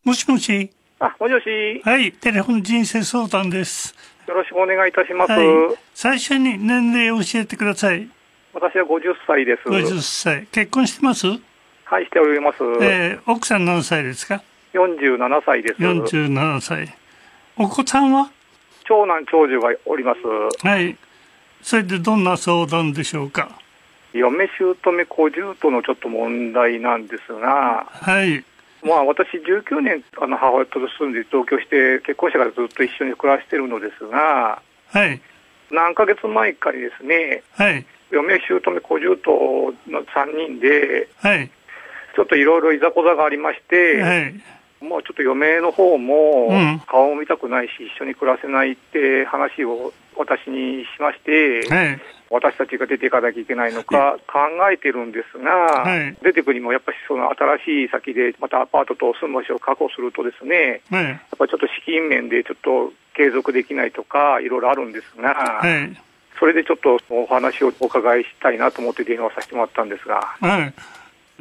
もしもし。 もしもし。 はい、テレフォン人生相談です。 よろしくお願いいたします。 はい、最初に年齢を教えてください。 私は50歳です。 50歳。結婚してます？ はい、しております。 奥さん何歳ですか ？47歳です。 47歳。お子さんは？ 長男長女がおります。 はい。それでどんな相談でしょうか？ 嫁姑小姑のちょっと問題なんですが、 はい。 私19年母親と住んで同居して結婚してからずっと一緒に暮らしているのですが、 はい。 何ヶ月前かにですね、 はい。 嫁姑小姑の3人で、 はい。 ちょっといろいろいざこざがありまして、 はい。 もうちょっと嫁の方もうん顔を見たくないし一緒に暮らせないって話を私にしまして、 はい。 私たちが出ていかなきゃいけないのか考えてるんですが、 はい出てくにもやっぱりその新しい先でまたアパートと住む場所を確保するとですね、 はい。 やっぱりちょっと資金面でちょっと継続できないとかいろいろあるんですが、 はい。 それでちょっとお話をお伺いしたいなと思って電話させてもらったんですが。 はい。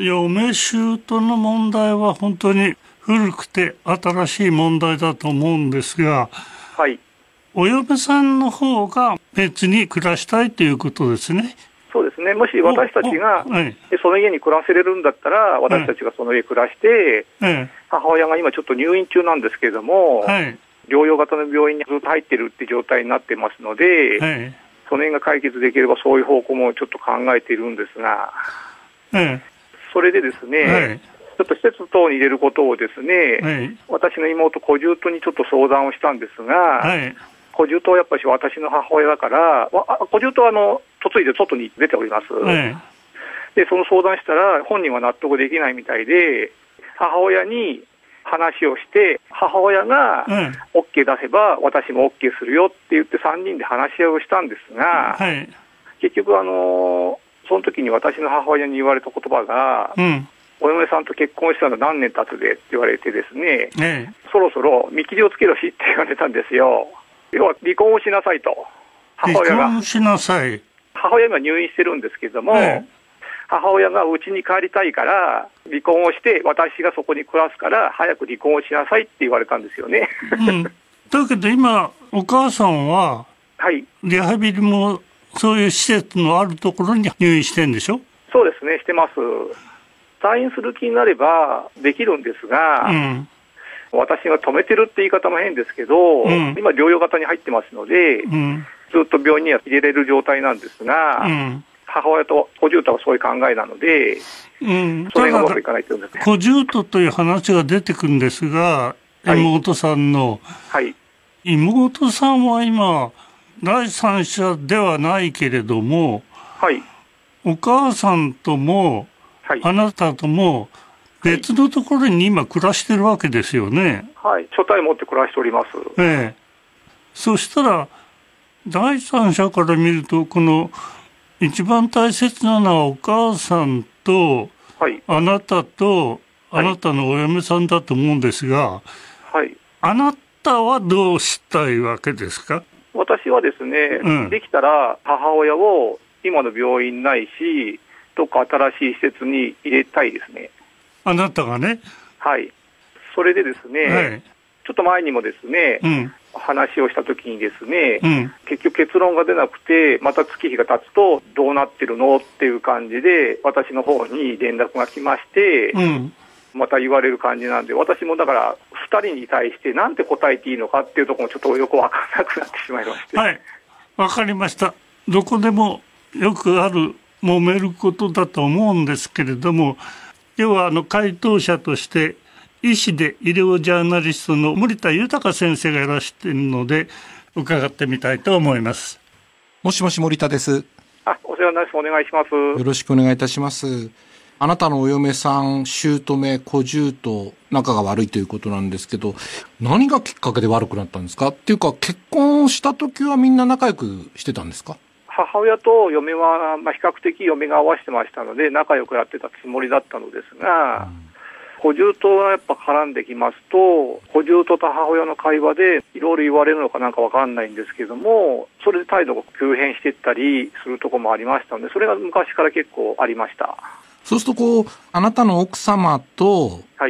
嫁姑の問題は本当に古くて新しい問題だと思うんですが、 はい。 お嫁さんの方が別に暮らしたいということですね。 そうですね。もし私たちがはい。 その家に暮らせれるんだったら、私たちがその家暮らして、母親が今ちょっと入院中なんですけれども、 はい。 療養型の病院にずっと入ってるって状態になってますので、 はい。 その辺が解決できればそういう方向もちょっと考えているんですが、それでですね、 はい。 ちょっと施設等に入れることをですね、 はい。 私の妹小姑にちょっと相談をしたんですが、 はい。 小姑はやっぱり私の母親だから、小姑は嫁いで外に出ております。 はい。 で、その相談したら本人は納得できないみたいで、母親に話をして、母親が OK 出せば私も OK するよって言って3人で話し合いをしたんですが、 はい。 結局その時に私の母親に言われた言葉が、お嫁さんと結婚したの何年経つでって言われてですね、そろそろ見切りをつけろしって言われたんですよ。要は離婚をしなさいと。母親が。 離婚しなさい。 母親が入院してるんですけども、母親が家に帰りたいから離婚をして私がそこに暮らすから早く離婚をしなさいって言われたんですよね。 だけど今お母さんは、はい、リハビリもそういう施設のあるところに入院してんでしょ？ そうですね、してます。退院する気になればできるんですが、私が止めてるって言い方も変ですけど、今療養型に入ってますので、ずっと病院には入れれる状態なんですが、母親と小姑はそういう考えなので、それがうまくいかないって言うんですね。 小姑という話が出てくるんですが、妹さんの、妹さんは今第三者ではないけれども、お母さんとも、あなたとも別のところに今暮らしてるわけですよね。 はい、所帯持って暮らしております。 そしたら第三者から見るとこの一番大切なのはお母さんと、あなたとあなたのお嫁さんだと思うんですが、あなたはどうしたいわけですか？ 私はですね、できたら母親を今の病院ないしどっか新しい施設に入れたいですね。 あなたがね。 はい。それでですね、ちょっと前にもですね、話をしたときにですね、結局結論が出なくて、また月日が経つとどうなってるのっていう感じで私の方に連絡が来まして、また言われる感じなんで、私もだから2人に対してなんて答えていいのかっていうところもちょっとよく分からなくなってしまいまして。 はい、分かりました。どこでもよくある揉めることだと思うんですけれども、要は回答者として医師で医療ジャーナリストの森田豊先生がいらしているので伺ってみたいと思います。 もしもし、森田です。 お世話になります。お願いします。 よろしくお願いいたします。あなたのお嫁さん、姑、小姑、仲が悪いということなんですけど、何がきっかけで悪くなったんですか？っていうか、結婚した時はみんな仲良くしてたんですか？ 母親と嫁は、比較的嫁が合わせてましたので仲良くやってたつもりだったのですが、小姑がやっぱ絡んできますと、小姑と母親の会話でいろいろ言われるのかなんかわかんないんですけども、それで態度が急変していったりするところもありましたので、それが昔から結構ありました。 そうするとあなたの奥様と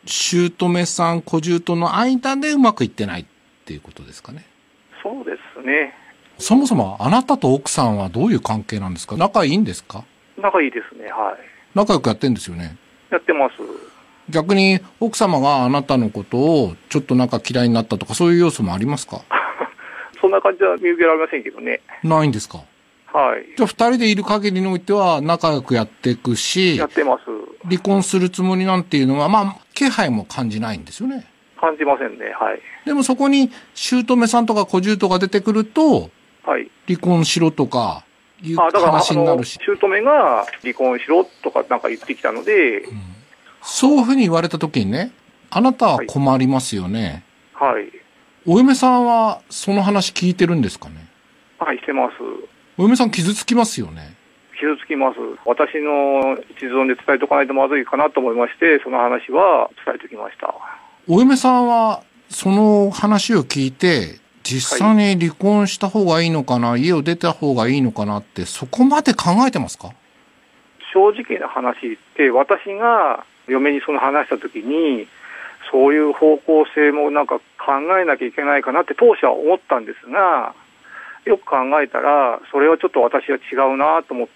姑さん、小姑の間でうまくいってないっていうことですかね。 そうですね。 そもそもあなたと奥さんはどういう関係なんですか？仲いいんですか？ 仲いいですね、はい。 仲良くやってんですよね。 やってます。 逆に奥様があなたのことをちょっとなんか嫌いになったとかそういう要素もありますか？ そんな感じは見受けられませんけどね。 ないんですか？ はい。 じゃあ二人でいる限りにおいては仲良くやっていくし、 やってます。 離婚するつもりなんていうのは、まあ、気配も感じないんですよね。 感じませんね、はい。 でもそこに姑さんとか小姑が出てくると、 はい。 離婚しろとかいう話になるし。 姑が離婚しろとかなんか言ってきたので、 そういうふうに言われたときにね、あなたは困りますよね。 はい。 お嫁さんはその話聞いてるんですかね？ はい、してます。 お嫁さん傷つきますよね。 傷つきます。私の一存で伝えとかないとまずいかなと思いまして、その話は伝えておきました。 お嫁さんはその話を聞いて、実際に離婚した方がいいのかな、はい、家を出た方がいいのかなって、そこまで考えてますか？ 正直な話って、私が嫁にその話したときに、そういう方向性もなんか考えなきゃいけないかなって当初は思ったんですが、よく考えたら、それはちょっと私は違うなと思って、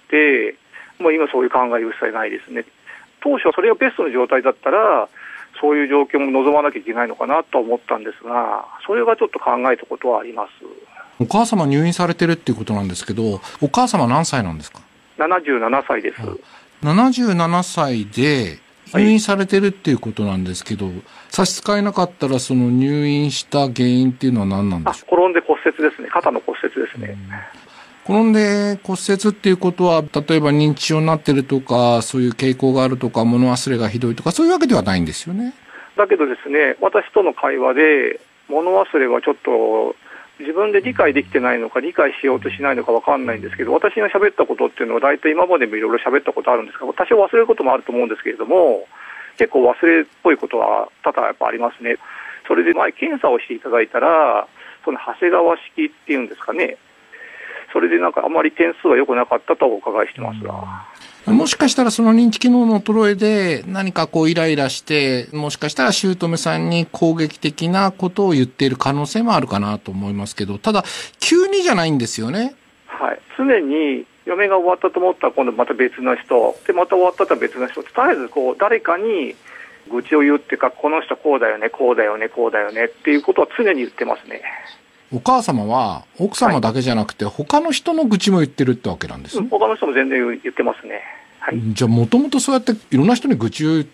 もう今そういう考え一切ないですね。当初はそれがベストの状態だったら、そういう状況も望まなきゃいけないのかなと思ったんですが、それがちょっと考えたことはあります。 お母様入院されてるっていうことなんですけど、お母様何歳なんですか ？77歳です。 77歳で入院されてるっていうことなんですけど、はい、差し支えなかったらその入院した原因っていうのは何なんでしょう？ 転んで骨折ですね。肩の骨折ですね。 転んで骨折っていうことは、例えば認知症になってるとか、そういう傾向があるとか、物忘れがひどいとか、そういうわけではないんですよね。 だけどですね、私との会話で、物忘れはちょっと自分で理解できてないのか、理解しようとしないのか分かんないんですけど、私が喋ったことっていうのは、大体今までもいろいろ喋ったことあるんですが、多少忘れることもあると思うんですけれども、結構忘れっぽいことは多々やっぱありますね。それで前、検査をしていただいたら、その長谷川式っていうんですかね、それでなんかあまり点数は良くなかったとお伺いしてますが。 もしかしたらその認知機能の衰えで何かこうイライラして、もしかしたら姑さんに攻撃的なことを言っている可能性もあるかなと思いますけど、ただ急にじゃないんですよね。 はい。常に嫁が終わったと思ったら今度また別の人、でまた終わったら別の人、とりあえずこう誰かに愚痴を言うっていうか、この人こうだよね、こうだよね、こうだよねっていうことは常に言ってますね。 お母様は奥様だけじゃなくて、他の人の愚痴も言ってるってわけなんですね。 他の人も全然言ってますね。はい。 じゃあもともとそうやっていろんな人に愚痴を言って、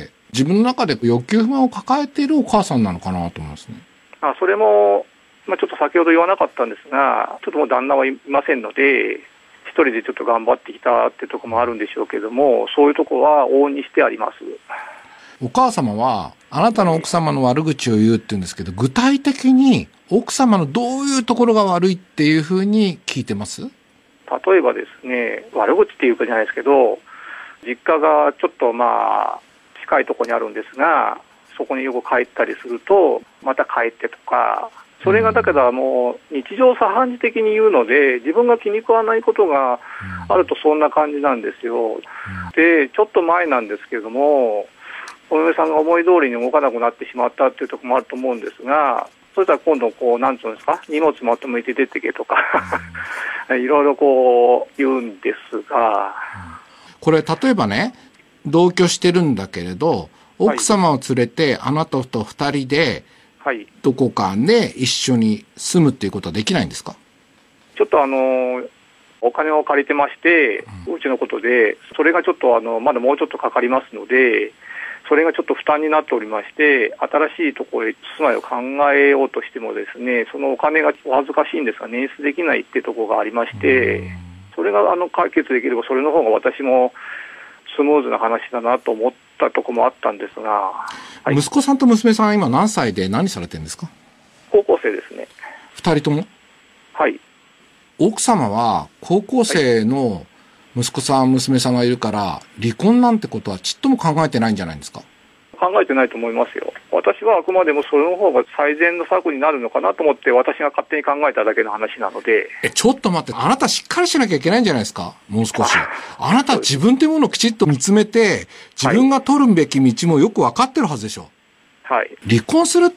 自分の中で欲求不満を抱えているお母さんなのかなと思いますね。 それも、ちょっと先ほど言わなかったんですが、ちょっともう旦那はいませんので、一人でちょっと頑張ってきたってとこもあるんでしょうけども、そういうとこは往々にしてあります。 お母様は、あなたの奥様の悪口を言うって言うんですけど、具体的に奥様のどういうところが悪いっていうふうに聞いてます？ 例えばですね、悪口っていうかじゃないですけど、実家がちょっと近いところにあるんですが、そこによく帰ったりすると、また帰ってとか、それがだけどもう日常茶飯事的に言うので、自分が気に食わないことがあるとそんな感じなんですよ。で、ちょっと前なんですけども、お嫁さんが思い通りに動かなくなってしまったっていうところもあると思うんですが、そしたら今度なんていうんですか、荷物まとめて出てけとかいろいろ言うんですが、 これ例えばね、同居してるんだけれど、奥様を連れてあなたと二人でどこかで一緒に住むっていうことはできないんですか？ ちょっとお金を借りてまして、うちのことで、それがちょっとまだもうちょっとかかりますので、それがちょっと負担になっておりまして、新しいところへ住まいを考えようとしてもですね、そのお金がお恥ずかしいんですが、捻出できないっていうところがありまして、それが解決できれば、それの方が私もスムーズな話だなと思ったところもあったんですが、 はい、息子さんと娘さんは今何歳で何されてるんですか？ 高校生ですね。 二人とも？ はい。 奥様は高校生の息子さん、娘さんがいるから、離婚なんてことはちっとも考えてないんじゃないんですか？ 考えてないと思いますよ。私はあくまでもそれの方が最善の策になるのかなと思って、私が勝手に考えただけの話なので。 ちょっと待って、あなたしっかりしなきゃいけないんじゃないですか？もう少し。あなた自分というものをきちっと見つめて、自分が取るべき道もよく分かってるはずでしょ。 はい。 離婚するって、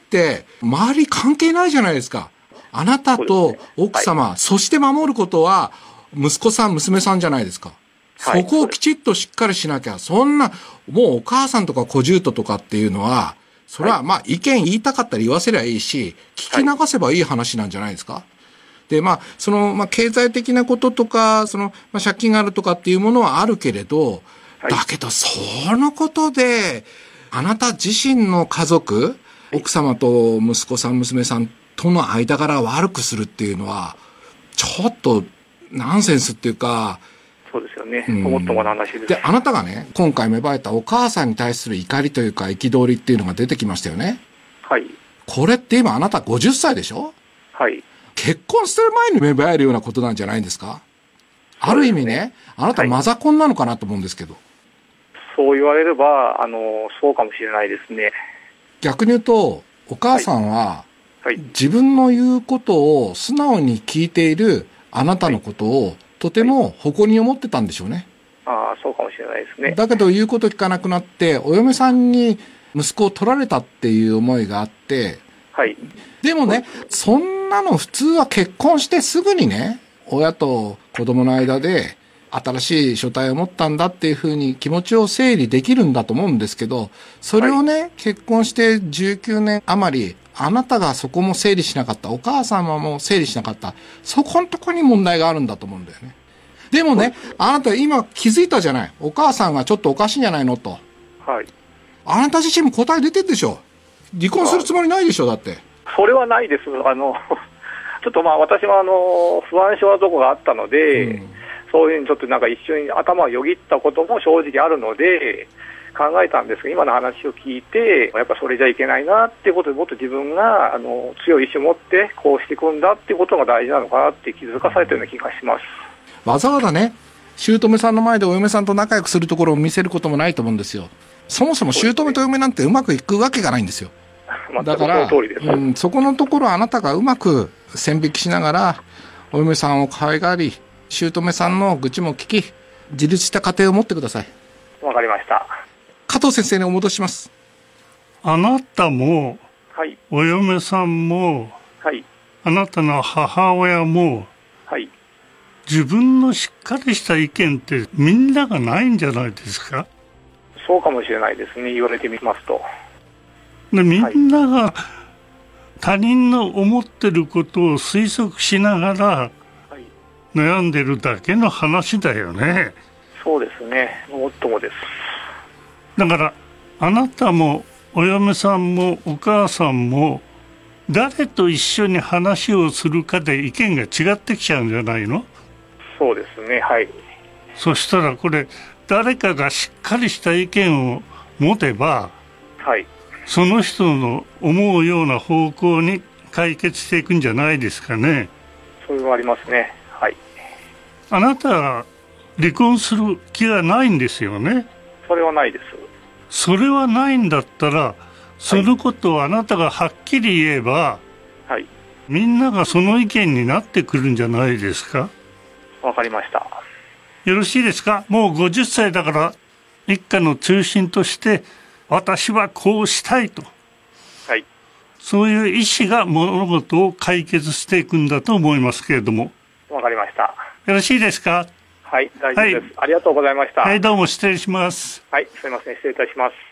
周り関係ないじゃないですか。あなたと奥様、はい、そして守ることは、息子さん、娘さんじゃないですか。はい、そこをきちっとしっかりしなきゃ、そんな、もうお母さんとか小姑とかっていうのは、それはまあ意見言いたかったら言わせりゃいいし、聞き流せばいい話なんじゃないですか。で、まあ、経済的なこととか、借金があるとかっていうものはあるけれど、だけど、そのことで、あなた自身の家族、奥様と息子さん、娘さんとの間柄悪くするっていうのは、ちょっと、ナンセンスっていうか、 そうですよね。思っともな話です。 で、あなたがね、今回芽生えたお母さんに対する怒りというか、憤りっていうのが出てきましたよね。 はい。 これって今あなた50歳でしょ？ はい。 結婚してる前に芽生えるようなことなんじゃないんですか？ある意味ね、あなたマザコンなのかなと思うんですけど。 そう言われれば、そうかもしれないですね。 逆に言うと、お母さんは、自分の言うことを素直に聞いているあなたのことを、とても誇りに思ってたんでしょうね。 ああ、そうかもしれないですね。 だけど言うこと聞かなくなって、お嫁さんに息子を取られたっていう思いがあって、 はい。 でもね、そんなの普通は結婚してすぐにね、親と子供の間で新しい所帯を持ったんだっていうふうに気持ちを整理できるんだと思うんですけど、それをね、結婚して19年余り、あなたがそこも整理しなかった、お母様も整理しなかった、そこのとこに問題があるんだと思うんだよね。でもね、あなた今気づいたじゃない。お母さんがちょっとおかしいんじゃないのと。 はい。 あなた自身も答え出てるでしょ。離婚するつもりないでしょ、だって。 それはないです。ちょっと私も不安症なとこがあったので、そういうふうにちょっとなんか一緒に頭をよぎったことも正直あるので、考えたんですが、今の話を聞いて、やっぱそれじゃいけないなっていうことで、もっと自分が強い意志を持ってこうしていくんだっていうことが大事なのかなって気づかされたような気がします。 わざわざね、姑さんの前でお嫁さんと仲良くするところを見せることもないと思うんですよ。そもそも姑と嫁なんてうまくいくわけがないんですよ。だから、そこのところあなたがうまく線引きしながら、お嫁さんを可愛がり、姑さんの愚痴も聞き、自立した家庭を持ってください。 わかりました。 加藤先生にお戻しします。 あなたも、 はい、 お嫁さんも、 はい、 あなたの母親も、 はい、 自分のしっかりした意見ってみんながないんじゃないですか？ そうかもしれないですね、言われてみますと。 で、みんなが他人の思ってることを推測しながら悩んでるだけの話だよね。 そうですね、もっともです。 だからあなたもお嫁さんもお母さんも誰と一緒に話をするかで意見が違ってきちゃうんじゃないの？ そうですね、はい。 そしたらこれ誰かがしっかりした意見を持てば、 はい、 その人の思うような方向に解決していくんじゃないですかね。 それはありますね。はい。 あなたは離婚する気はないんですよね。 それはないです。 それはないんだったら、そのことをあなたがはっきり言えば、 はい、 みんながその意見になってくるんじゃないですか。 わかりました。 よろしいですか？もう50歳だから一家の中心として私はこうしたいと、 はい、 そういう意思が物事を解決していくんだと思いますけれども。 わかりました。 よろしいですか？ はい、大丈夫です、はい。ありがとうございました。 はい、どうも失礼します。 はい、すいません、失礼いたします。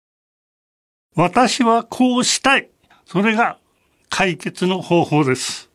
私はこうしたい。それが解決の方法です。